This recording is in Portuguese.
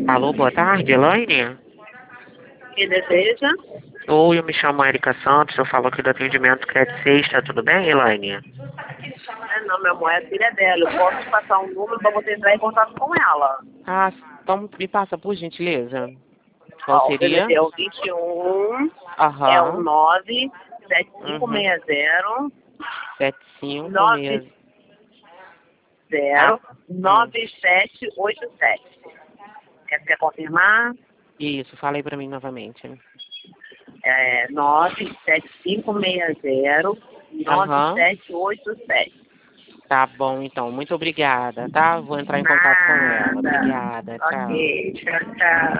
Alô, boa tarde, Elaine? Que deseja? Oi, eu me chamo Erika Santos, eu falo aqui do atendimento Credit Sexta, tudo bem, Elaine? Não, meu amor, é a filha dela. Eu posso te passar um número para você entrar em contato com ela. Ah, então me passa, por gentileza. Qual Ó, o seria? DDD é o 21, é o Aham. 97560 7560. Tá? Hum. 9787. Quer confirmar? Isso, fala aí pra mim novamente. É 97560 Aham. 9787. Tá bom, então. Muito obrigada, tá? Vou entrar em contato com ela. Nada. Obrigada, tchau. Ok, tchau, tchau.